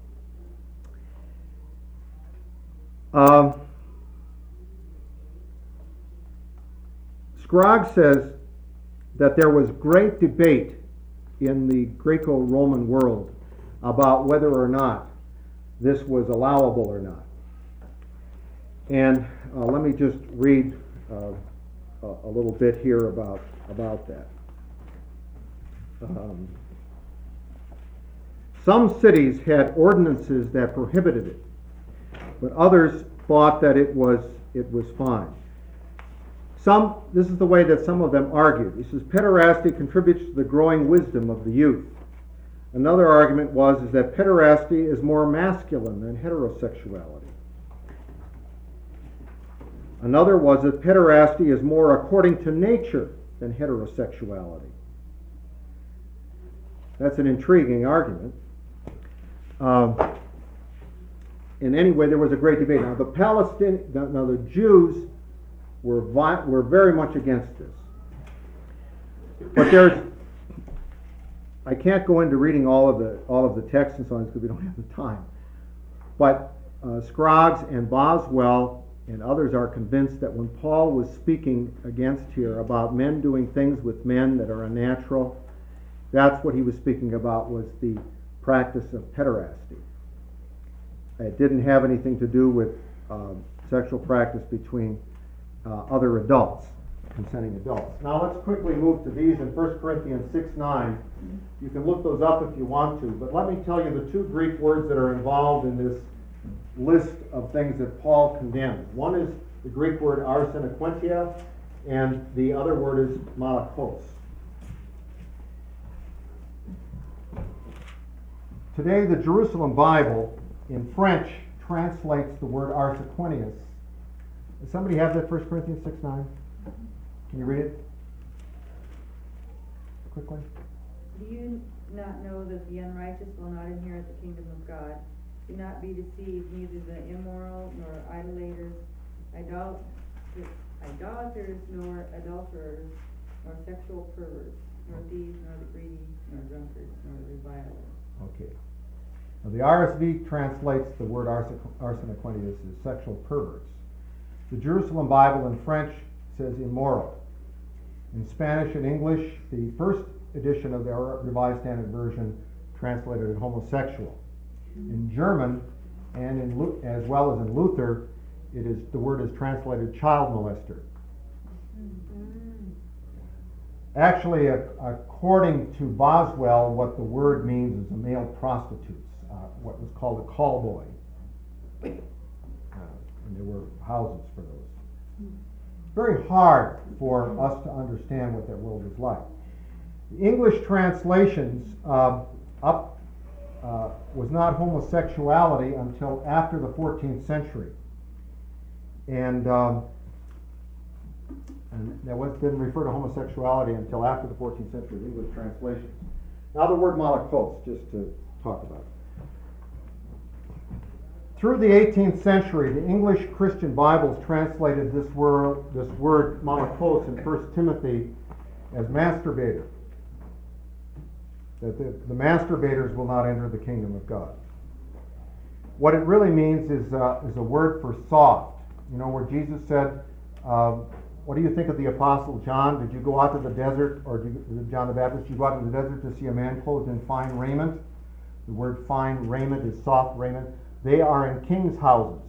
Um, Scroggs says that there was great debate in the Greco-Roman world about whether or not this was allowable or not. And uh, let me just read uh, a, a little bit here about, about that. Um, some cities had ordinances that prohibited it, but others thought that it was it was fine. Some, this is the way that some of them argued. He says, pederasty contributes to the growing wisdom of the youth. Another argument was is that pederasty is more masculine than heterosexuality. Another was that pederasty is more according to nature than heterosexuality. That's an intriguing argument. Um, in any way, there was a great debate. Now, the Palestinian, now the Jews were vi- were very much against this. But there's, I can't go into reading all of the all of the texts and so on because we don't have the time. But uh, Scroggs and Boswell and others are convinced that when Paul was speaking against here about men doing things with men that are unnatural, that's what he was speaking about, was the practice of pederasty. It didn't have anything to do with um, sexual practice between uh, other adults. consenting adults. Now let's quickly move to these in First Corinthians six nine. You can look those up if you want to, but let me tell you the two Greek words that are involved in this list of things that Paul condemns. One is the Greek word arsenoquentia, and the other word is malakos. Today, the Jerusalem Bible in French translates the word arsequenius. Does somebody have that First Corinthians six nine? Can you read it quickly? Do you not know that the unrighteous will not inherit the kingdom of God? Do not be deceived, neither the immoral, nor idolaters, idol- idolaters, nor adulterers, nor sexual perverts, nor thieves, nor the greedy, nor drunkards, nor the revilers. Okay. Now, the R S V translates the word arsenoquentis as sexual perverts. The Jerusalem Bible in French says immoral. In Spanish and English, the first edition of the Revised Standard Version translated it homosexual. In German, and in Lu- as well as in Luther, it is the word is translated child molester. Actually, a, according to Boswell, what the word means is a male prostitute, uh, what was called a call boy. Uh, and there were houses for those. Very hard for us to understand what that world was like. The English translations uh, up uh, was not homosexuality until after the fourteenth century, and um, and that was, didn't refer to homosexuality until after the fourteenth century English translations. Now the word malakos, just to talk about it. Through the eighteenth century, the English Christian Bibles translated this word, this word malakos in First Timothy as masturbator. That the, the masturbators will not enter the kingdom of God. What it really means is, uh, is a word for soft. You know, where Jesus said, um, what do you think of the Apostle John? Did you go out to the desert, or did you, John the Baptist, did you go out to the desert to see a man clothed in fine raiment? The word fine raiment is soft raiment. They are in king's houses.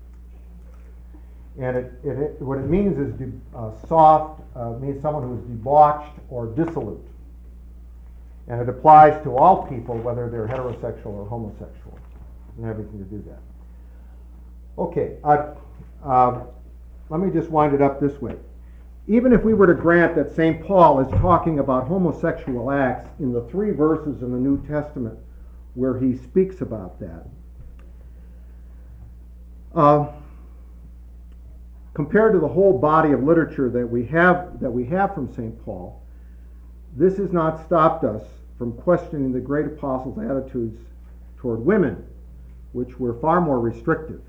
And it, it, it, what it means is de, uh, soft, uh, means someone who is debauched or dissolute. And it applies to all people, whether they're heterosexual or homosexual. And everything to do that. Okay, uh, uh, let me just wind it up this way. Even if we were to grant that Saint Paul is talking about homosexual acts in the three verses in the New Testament where he speaks about that, uh, compared to the whole body of literature that we have that we have from Saint Paul, this has not stopped us from questioning the great apostle's attitudes toward women, which were far more restrictive,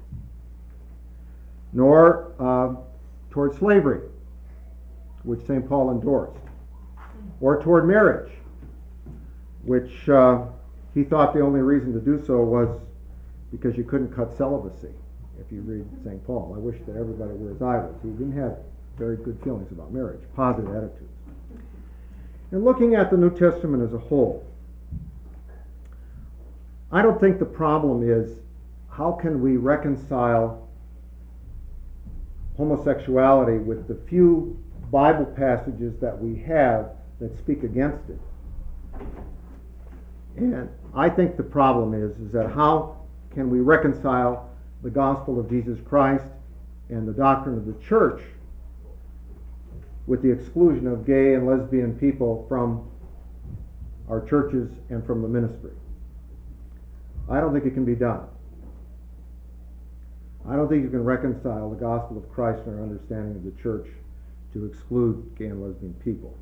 nor uh, toward slavery, which Saint Paul endorsed, or toward marriage, which uh, he thought the only reason to do so was because you couldn't cut celibacy, if you read Saint Paul. I wish that everybody were as I was. He didn't have very good feelings about marriage, positive attitudes. And looking at the New Testament as a whole, I don't think the problem is how can we reconcile homosexuality with the few Bible passages that we have that speak against it. And I think the problem is, is that how can we reconcile the gospel of Jesus Christ and the doctrine of the church with the exclusion of gay and lesbian people from our churches and from the ministry? I don't think it can be done. I don't think you can reconcile the gospel of Christ and our understanding of the church to exclude gay and lesbian people.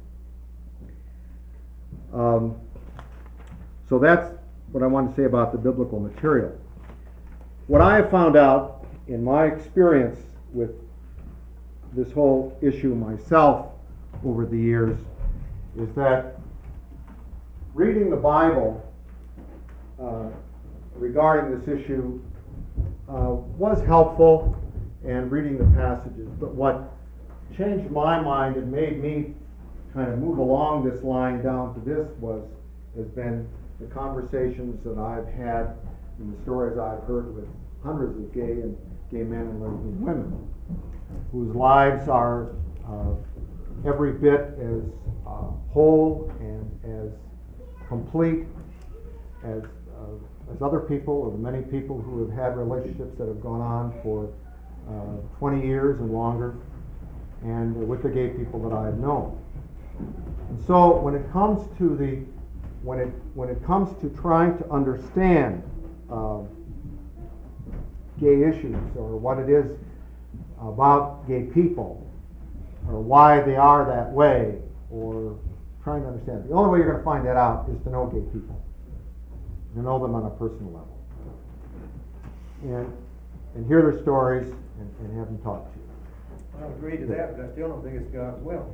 Um, so that's what I want to say about the biblical material. What I have found out in my experience with this whole issue myself over the years is that reading the Bible uh, regarding this issue uh, was helpful, and reading the passages, but what changed my mind and made me kind of move along this line down to this was has been the conversations that I've had and the stories I've heard with hundreds of gay and gay men and lesbian women whose lives are uh, every bit as uh, whole and as complete as uh, as other people, or the many people who have had relationships that have gone on for uh, twenty years and longer, and with the gay people that I have known. And so when it comes to the when it when it comes to trying to understand uh, gay issues, or what it is about gay people, or why they are that way, or trying to understand, the only way you're going to find that out is to know gay people, to know them on a personal level, and and hear their stories and, and have them talk to you. I agree to that, but I still don't think it's God's will.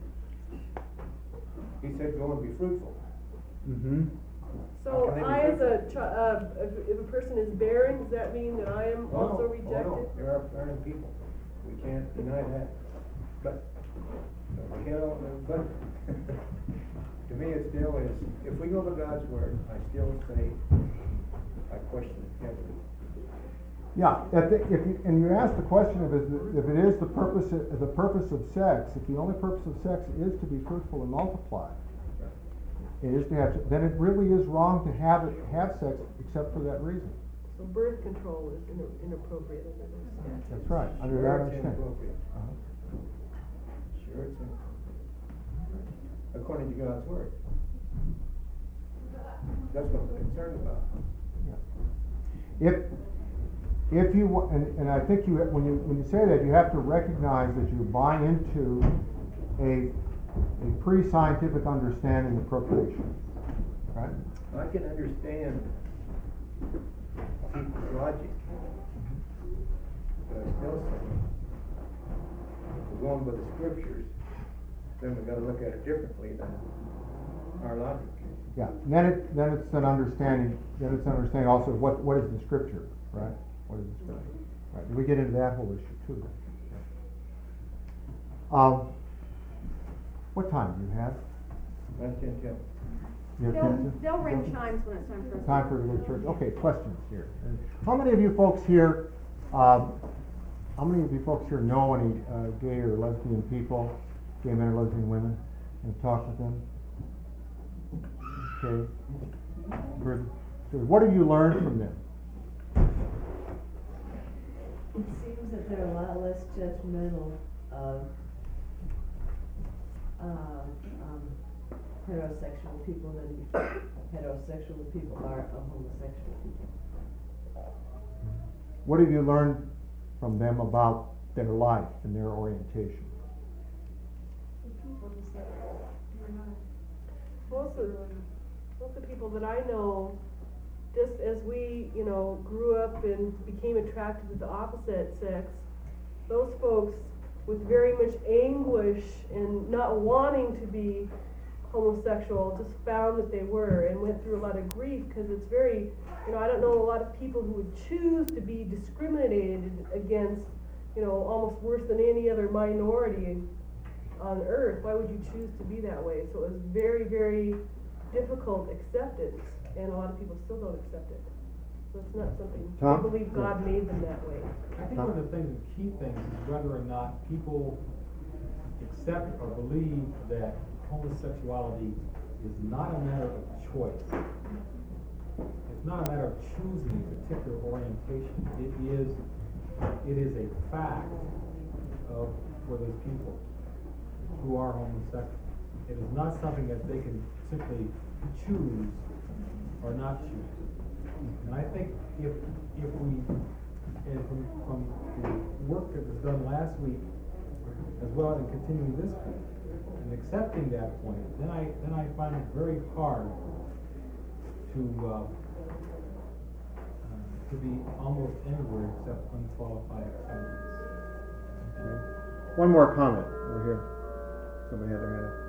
He said, go and be fruitful. Mm-hmm. So How can they be I, as a, fruitful? chi- uh, if, if a person is barren, does that mean that I am Oh, also no. Oh, rejected? no. There are barren people. We can't deny that. But, we can't, all- but, to me, it still is, if we go to God's word, I still say, I question it heavily. Yeah, if, the- if you, and you ask the question of is it- if it is the purpose of, the purpose of sex, if the only purpose of sex is to be fruitful and multiply, it is to have, then it really is wrong to have it have sex except for that reason. So birth control is ina- inappropriate under those statutes. That's right. Under Sure, that it's understanding. inappropriate. Uh-huh. Sure, it's inappropriate. According to God's word. That's what I'm concerned about. If if you wa- and, and I think you when you when you say that, you have to recognize that you're buying into a a pre-scientific understanding of procreation, right? I can understand people's logic, but I still say, if we're going by the scriptures, then we've got to look at it differently than our logic. Yeah. Then it then it's an understanding. Then it's an understanding also of what what is the scripture, right? What is the scripture? Right. We get into that whole issue too. Then. Um, what time do you have? That's ten ten. You have They'll, ten to- they'll ring chimes when it's time for us. to- Time for the go to church. Okay, questions here. And how many of you folks here, um, how many of you folks here know any uh, gay or lesbian people, gay men or lesbian women, and have talked with them? Okay. Good. Good. What have you learned from them? It seems that they're a lot less judgmental of um, um, heterosexual people than heterosexual people are of homosexual people. What have you learned from them about their life and their orientation? Most of, most of the people that I know, just as we, you know, grew up and became attracted to the opposite sex, those folks with very much anguish and not wanting to be homosexual just found that they were and went through a lot of grief, because it's very, you know, I don't know a lot of people who would choose to be discriminated against, you know, almost worse than any other minority on earth. Why would you choose to be that way? So it was very, very difficult acceptance, and a lot of people still don't accept it. So it's not something, Tom? I believe God made them that way. I think one of the things, the key things, is whether or not people accept or believe that homosexuality is not a matter of choice. It's not a matter of choosing a particular orientation. It is, it is a fact of, for those people who are homosexual. It is not something that they can simply choose or not choose. And I think if, if we, and from, from the work that was done last week, as well as continuing this week, and accepting that point, then I, then I find it very hard to, uh, uh, to be almost anywhere except unqualified acceptance. Okay. One more comment over here. Somebody had their hand up.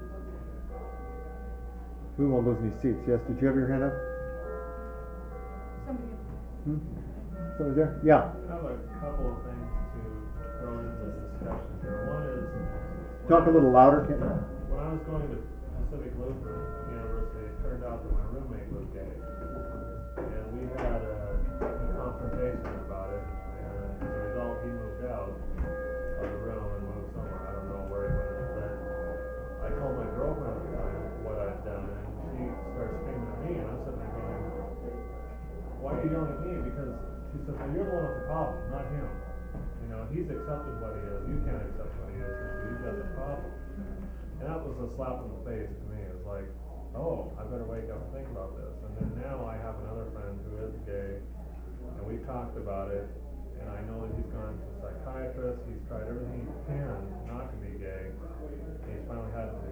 We won't lose any seats. Yes, did you have your hand up? Somebody. Hmm? Somebody there? Yeah. I have a couple of things to throw into this discussion here. One is. Talk a little louder, can you? When I was going to Pacific Lutheran University, it turned out that my roommate was gay. And we had a, a confrontation about it, and as a result, he moved out of the room and moved somewhere. I don't know where he went after that. down, and she starts screaming at me, and I'm sitting there going, why are you yelling at me? Because she says, well, you're the one with the problem, not him. You know, he's accepted what he is, you can't accept what he is, so you've got the problem. And that was a slap in the face to me. It was like, oh, I better wake up and think about this. And then now I have another friend who is gay, and we've talked about it, and I know that he's gone to a psychiatrist, he's tried everything he can not to be gay, and he's finally had to,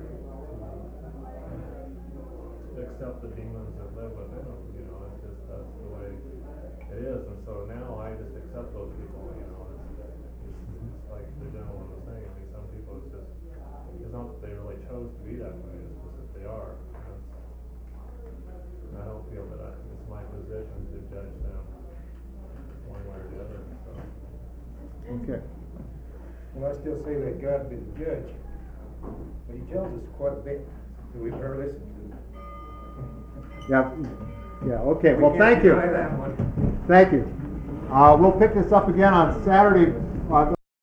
to accept the demons that live within him, you know, it's just, that's the way it is. And so now I just accept those people, you know, it's, it's, it's like the gentleman was saying, I mean, some people it's just, it's not that they really chose to be that way, it's just that they are. And it's, I don't feel that I, it's my position to judge them one way or the other, so. Okay. And I still say let God be the judge, but he tells us quite a bit that we better listen to. Yeah, yeah, okay, We well, can't thank you. deny that one. Thank you. Uh, we'll pick this up again on Saturday, uh,